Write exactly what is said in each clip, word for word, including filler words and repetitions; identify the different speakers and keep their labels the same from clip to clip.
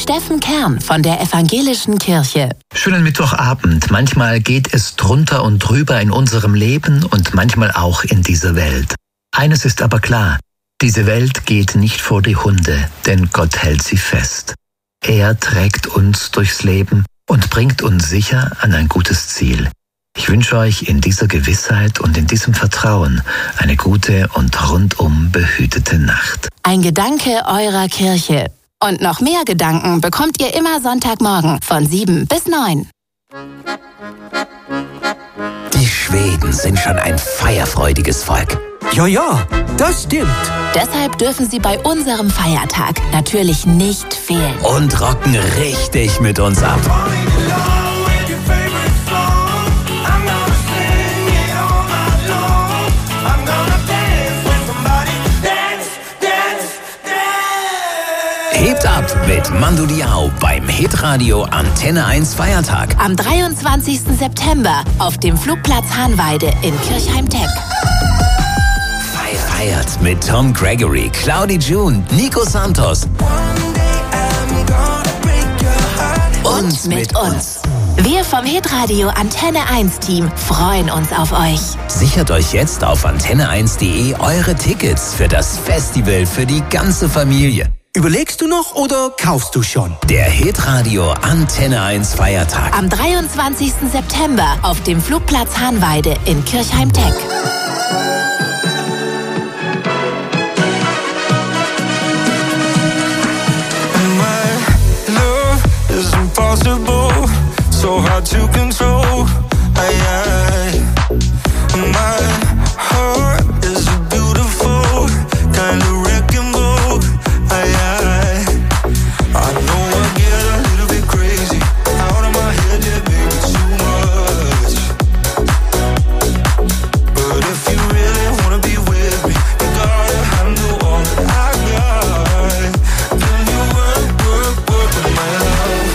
Speaker 1: Steffen Kern von der Evangelischen Kirche.
Speaker 2: Schönen Mittwochabend. Manchmal geht es drunter und drüber in unserem Leben und manchmal auch in dieser Welt. Eines ist aber klar, diese Welt geht nicht vor die Hunde, denn Gott hält sie fest. Er trägt uns durchs Leben und bringt uns sicher an ein gutes Ziel. Ich wünsche euch in dieser Gewissheit und in diesem Vertrauen eine gute und rundum behütete Nacht.
Speaker 1: Ein Gedanke eurer Kirche. Und noch mehr Gedanken bekommt ihr immer Sonntagmorgen von sieben bis neun.
Speaker 3: Die Schweden sind schon ein feierfreudiges Volk.
Speaker 4: Ja, ja, das stimmt.
Speaker 1: Deshalb dürfen sie bei unserem Feiertag natürlich nicht fehlen.
Speaker 3: Und rocken richtig mit uns ab. Hebt ab mit Mando Diao beim Hitradio Antenne eins Feiertag.
Speaker 1: Am dreiundzwanzigsten September auf dem Flugplatz Hahnweide in Kirchheim-Teck.
Speaker 3: Feiert mit Tom Gregory, Claudi June, Nico Santos und mit uns.
Speaker 1: Wir vom Hitradio Antenne eins Team freuen uns auf euch.
Speaker 3: Sichert euch jetzt auf antenne eins punkt de eure Tickets für das Festival für die ganze Familie.
Speaker 4: Überlegst du noch oder kaufst du schon?
Speaker 3: Der Hitradio Antenne eins Feiertag.
Speaker 1: Am dreiundzwanzigsten September auf dem Flugplatz Hahnweide in Kirchheim-Teck.
Speaker 5: Impossible, so hard to control. I, I, my heart is a beautiful kind of wrecking ball. I, I, I know I get a little bit crazy out of my head, yeah, baby, too much. But if you really wanna be with me, you gotta handle all that I got. Can you work, work, work with my love?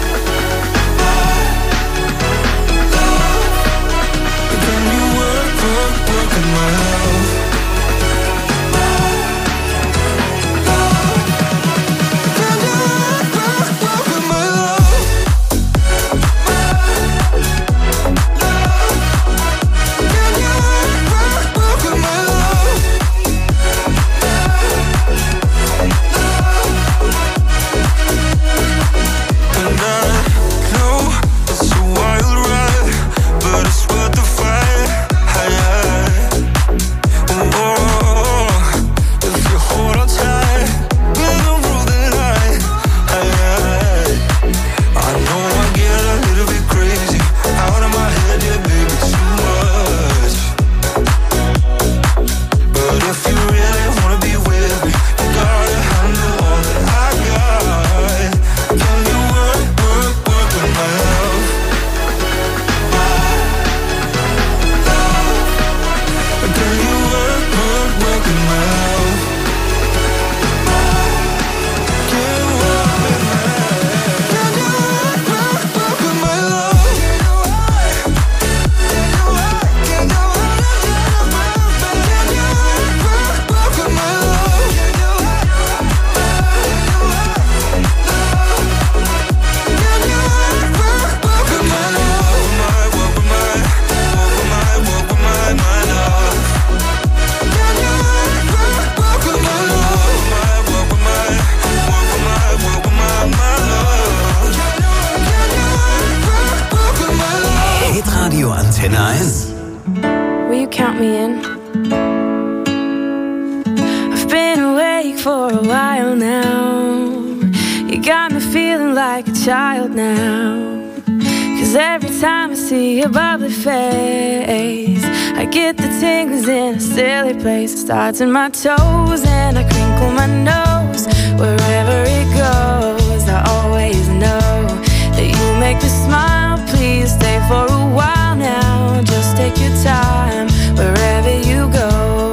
Speaker 6: Starts in my toes and I crinkle my nose. Wherever it goes, I always know that you make me smile. Please stay for a while now. Just take your time wherever you go.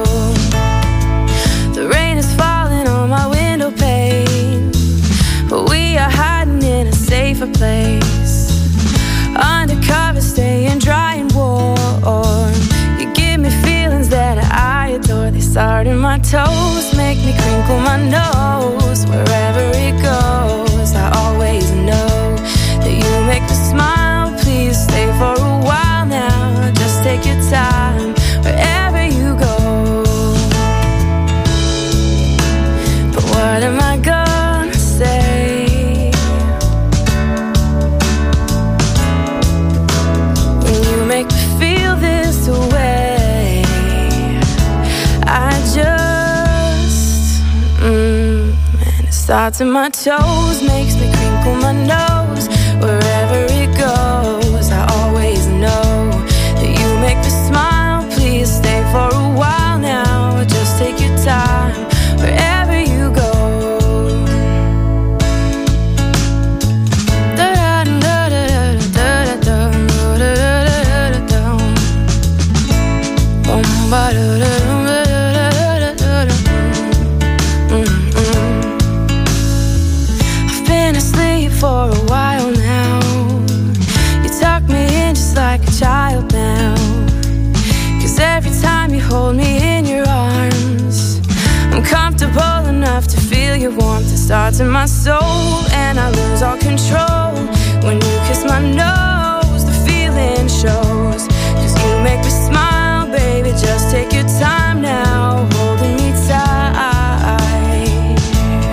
Speaker 6: The rain is falling on my window pane, but we are hiding in a safer place. Undercover, staying dry and warm. You give me feelings that I adore. They start in my toes, make me crinkle my nose. Wherever it goes, I always Starts in my toes, makes me crinkle my nose. Wherever it goes, I always know that you make me smile. Please stay for a while now. Just take your time wherever you go. I've been asleep for a while now. You tuck me in just like a child now. 'Cause every time you hold me in your arms, I'm comfortable enough to feel your warmth. It starts in my soul and I lose all control. When you kiss my nose, the feeling shows. 'Cause you make me smile, baby, just take your time now, holding me tight.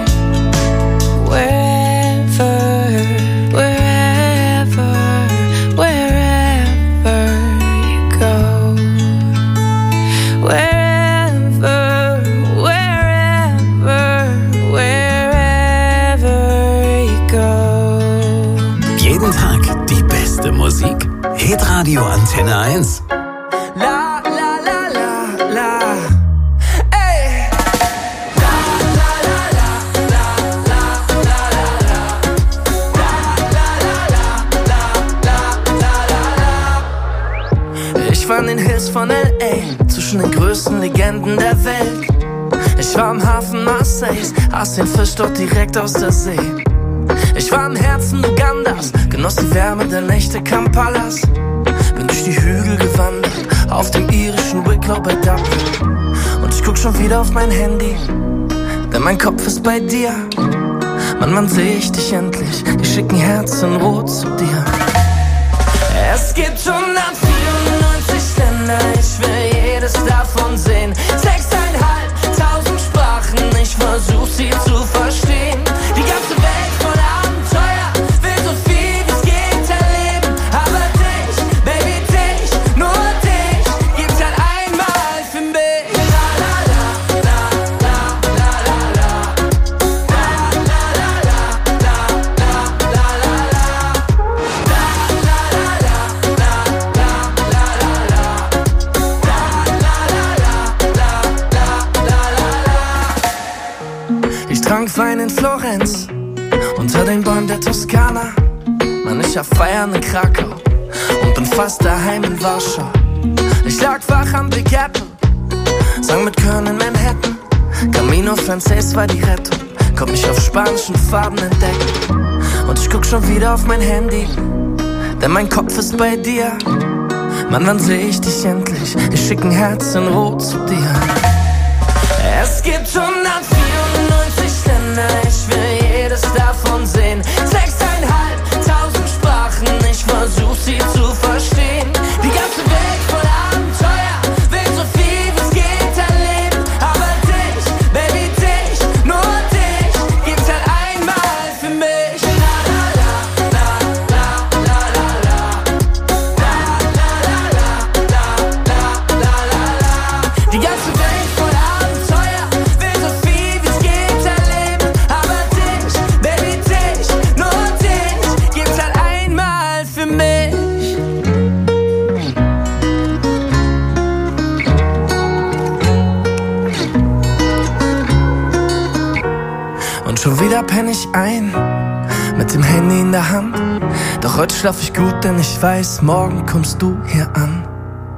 Speaker 6: Wherever, wherever, wherever you go. Wherever, wherever, wherever you go.
Speaker 3: Jeden Tag die beste Musik. Hitradio Antenne eins.
Speaker 5: La la la la la. Ey. La la la la la la la la la. La la la la la la la la. Ich war in den Hills von L A, zwischen den größten Legenden der Welt. Ich war im Hafen Marseilles, aß den Fisch dort direkt aus der See. Ich war im Herzen Ugandas, genoss die Wärme der Nächte Kampalas. Bin durch die Hügel gewandert, auf dem irischen Wicklow bei Dublin. Und ich guck schon wieder auf mein Handy, denn mein Kopf ist bei dir. Mann, wann seh ich dich endlich? Die schicken Herzen rot zu dir. Es gibt hundertvierundneunzig Länder, ich will jedes davon sehen. Sechseinhalbtausend Sprachen, ich versuch sie zu verstehen. Die ganze Welt voller Abenteuer, will so viel wie's geht erleben. Aber dich, Baby, dich, nur dich, gibt's halt einmal für mich. La la la, la la la la la. La la la la, la la la la la. La la la la, la la la la la. La la la la, la la la la. Ich trank Wein in Florenz, unter den Bäumen der Toskana. Mann, ich hab Feiern in Krakau und bin fast daheim in Warschau. Ich lag wach am Big Apple, sang mit Köln in Manhattan. Camino Frances war die Rettung, konnt mich auf spanischen Farben entdecken. Und ich guck schon wieder auf mein Handy, denn mein Kopf ist bei dir. Mann, wann seh ich dich endlich? Ich schick ein Herz in Rot zu dir. Es gibt hundertvierundneunzig Länder, ich will jedes davon sehen. Sechseinhalbtausend Sprachen, ich versuch sie zu verstehen. Die ganze Welt voller Abenteuer, will so viel wie's geht erleben. Aber dich, Baby, dich, nur dich, gibt's halt einmal für mich. La la la, la la la la la. La la la la, la la la la la. Die ganze Welt voller Abenteuer, will so viel wie's geht erleben. Aber dich, Baby, dich, nur dich, gibt's halt einmal für mich. Und schon wieder penn ich ein, mit dem Handy in der Hand. Doch heute schlaf ich gut, denn ich weiß, morgen kommst du hier an.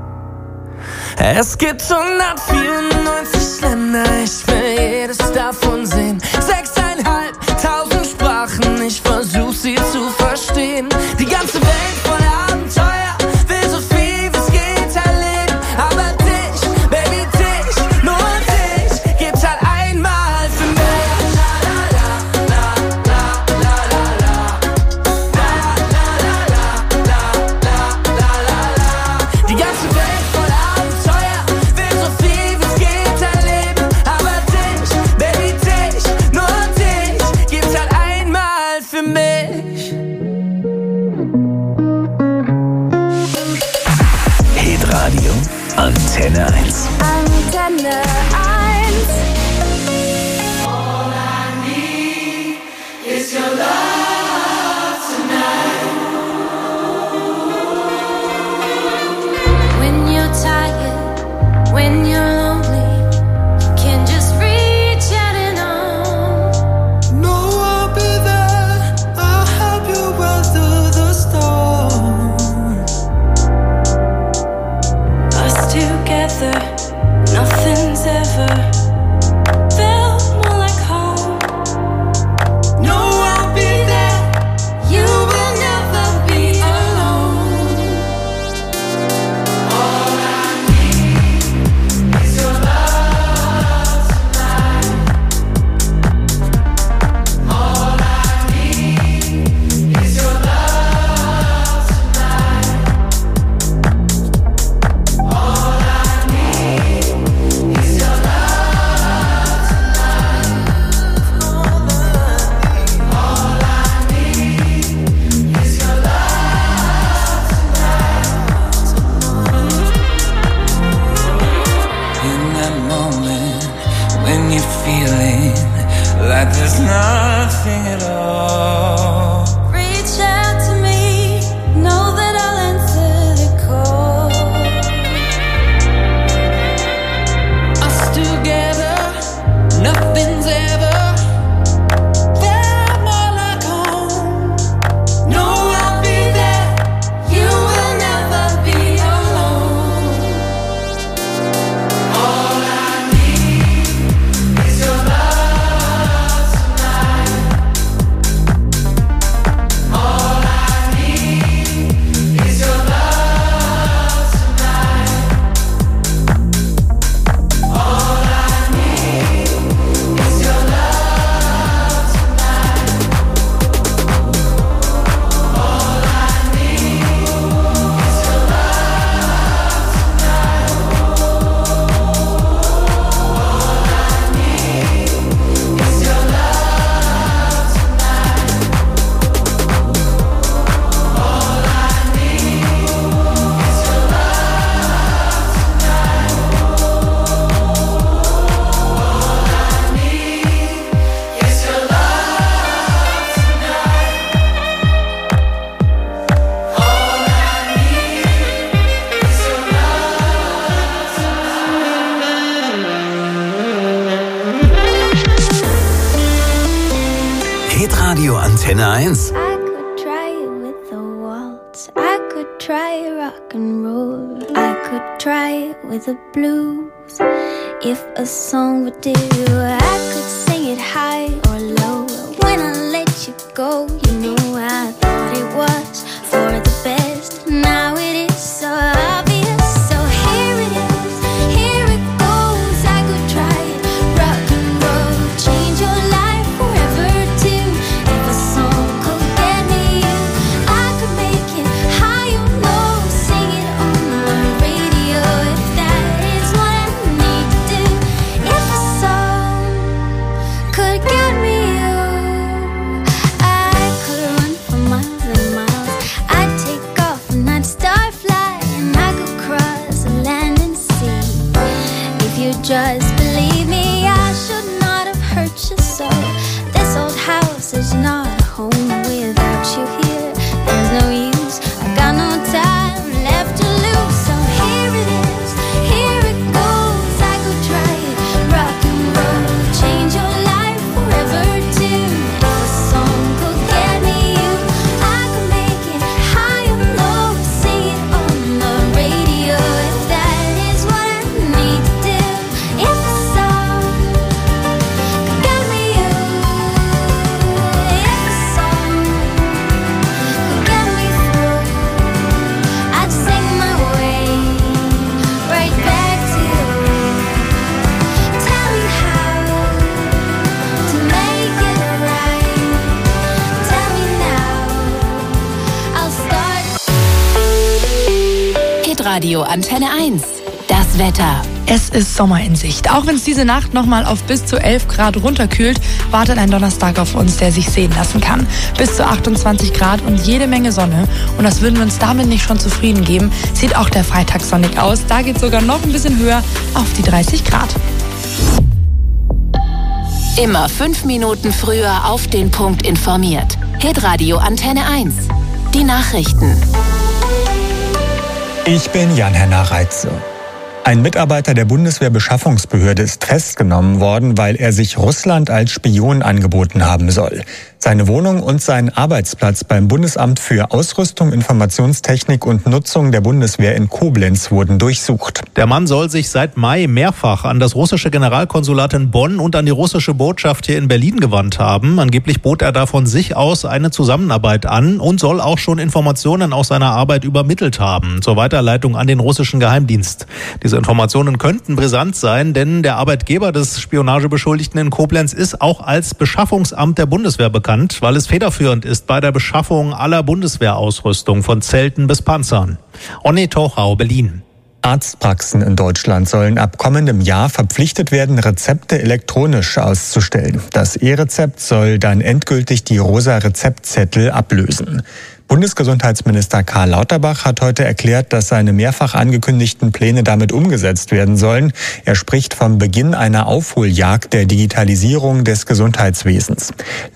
Speaker 5: Es gibt hundertvierundneunzig Länder, ich will jedes davon sehen. Sechseinhalbtausend Sprachen, ich versuch sie zu verstehen. Die ganze Welt voller Abenteuer, will so viel wie's geht erleben. Aber dich, Baby, dich, nur dich, gibt's halt einmal für mich. La la la, la la la la la. La la la la, la la la la la. Die ganze Welt voller Abenteuer, will so viel wie's geht erleben. Aber dich, Baby, dich, nur dich, gibt's halt einmal für mich.
Speaker 3: Hitradio Antenne eins.
Speaker 6: Antenne eins.
Speaker 5: All I need
Speaker 3: Hitradio Antenne eins.
Speaker 7: I could try it with a waltz. I could try rock and roll. I could try it with the blues. If a song would do, I could sing it high or low. When I let you go, you know I thought it was for the best. Now it is so obvious. So here it is, here it goes. I could try it, rock and roll, change your life forever too. If a song could get me you, I could make it high or low, sing it on the radio. If that is what I need to do. If a song could get me you, I could run for miles and miles. I'd take off and I'd start flying. I could cross the land and sea. If you just believe me, I should not have hurt you so. This old house is not a home without you here. There's no use, I got no time left to lose. So here it is, here it goes. I could try it, rock and roll, change your life forever too. If a song could get me you, I could make it high or low, sing it on the radio. If that is what I need to do. If a song could get me you, if a song could get me through, I'd sing my way right back to you. Tell me how to make it right. Tell me now, I'll start.
Speaker 1: Hitradio Antenne eins. Das Wetter.
Speaker 8: Es ist Sommer in Sicht. Auch wenn es diese Nacht nochmal auf bis zu elf Grad runterkühlt, wartet ein Donnerstag auf uns, der sich sehen lassen kann. Bis zu achtundzwanzig Grad und jede Menge Sonne. Und das würden wir uns damit nicht schon zufrieden geben, sieht auch der Freitag sonnig aus. Da geht es sogar noch ein bisschen höher auf die dreißig Grad.
Speaker 1: Immer fünf Minuten früher auf den Punkt informiert. Hitradio Antenne eins. Die Nachrichten.
Speaker 9: Ich bin Jan-Henner Reitze. Ein Mitarbeiter der Bundeswehrbeschaffungsbehörde ist festgenommen worden, weil er sich Russland als Spion angeboten haben soll. Seine Wohnung und sein Arbeitsplatz beim Bundesamt für Ausrüstung, Informationstechnik und Nutzung der Bundeswehr in Koblenz wurden durchsucht.
Speaker 10: Der Mann soll sich seit Mai mehrfach an das russische Generalkonsulat in Bonn und an die russische Botschaft hier in Berlin gewandt haben. Angeblich bot er da von sich aus eine Zusammenarbeit an und soll auch schon Informationen aus seiner Arbeit übermittelt haben, zur Weiterleitung an den russischen Geheimdienst. Diese Informationen könnten brisant sein, denn der Arbeitgeber des Spionagebeschuldigten in Koblenz ist auch als Beschaffungsamt der Bundeswehr bekannt, weil es federführend ist bei der Beschaffung aller Bundeswehrausrüstung von Zelten bis Panzern. Onne Tochau, Berlin.
Speaker 9: Arztpraxen in Deutschland sollen ab kommendem Jahr verpflichtet werden, Rezepte elektronisch auszustellen. Das E-Rezept soll dann endgültig die rosa Rezeptzettel ablösen. Bundesgesundheitsminister Karl Lauterbach hat heute erklärt, dass seine mehrfach angekündigten Pläne damit umgesetzt werden sollen. Er spricht vom Beginn einer Aufholjagd der Digitalisierung des Gesundheitswesens.